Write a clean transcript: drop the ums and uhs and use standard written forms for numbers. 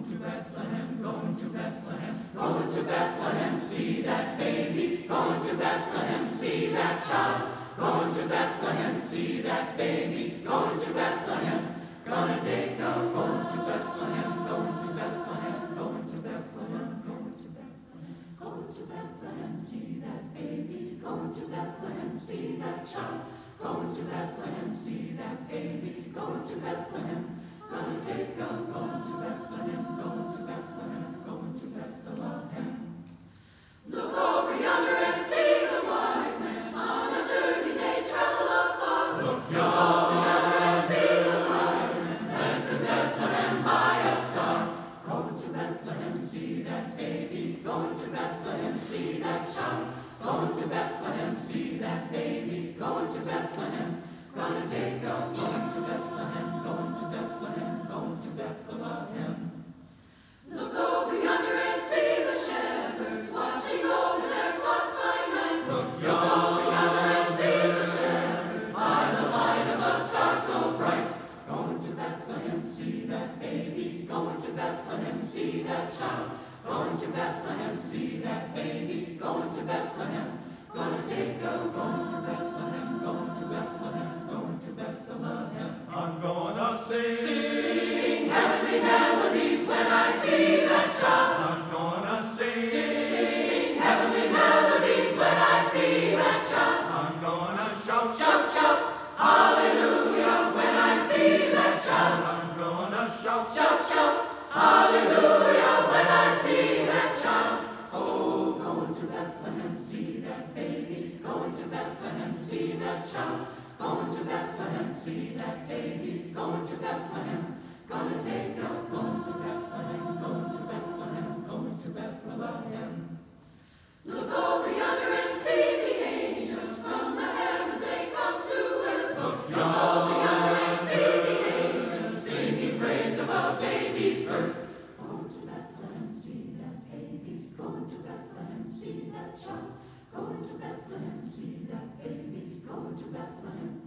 to Bethlehem, going to Bethlehem, going to Bethlehem, see that baby, going to Bethlehem, see that child, going to Bethlehem, see that baby, going to Bethlehem, gonna take a going to Bethlehem, going to Bethlehem, going to Bethlehem, going to Bethlehem, going to Bethlehem, see that baby, going to Bethlehem, see that child, going to Bethlehem, see that baby, going to Bethlehem, gonna take a going to Bethlehem, going to Bethlehem, going to Bethlehem. Look over yonder and see the wise men on a journey they travel afar. Look over yonder and see the wise men led to Bethlehem by a star. Going to Bethlehem, see that baby, going to Bethlehem, see that child, going to Bethlehem, see that baby, going to Bethlehem, gonna take a going to Bethlehem, going to Bethlehem, going to Bethlehem. Look over yonder and see the shepherds watching over their flocks by night. Look over yonder and see the shepherds by the light of a star so bright. Going to Bethlehem, see that baby, going to Bethlehem, see that child, going to Bethlehem, see that baby, going to Bethlehem, gonna take a going to Bethlehem, going to Bethlehem, going to Bethlehem. I'm gonna Sing heavenly melodies when I see that child. I'm gonna Sing heavenly melodies when I see that child. I'm gonna shout, Shout, shout, hallelujah when I see that child. I'm gonna shout, Shout, shout, hallelujah when I see that child. Oh, going to Bethlehem, see that baby, going to Bethlehem, see that child, going to Bethlehem, see that baby, going to Bethlehem, gonna take a going to Bethlehem, going to Bethlehem, going to Bethlehem. Look over yonder and see the angels from the heavens, they come to earth. Look over yonder and see the angels singing praise of a baby's birth. Going to Bethlehem, see that baby, going to Bethlehem, see that child, going to Bethlehem, see that baby, going to Bethlehem,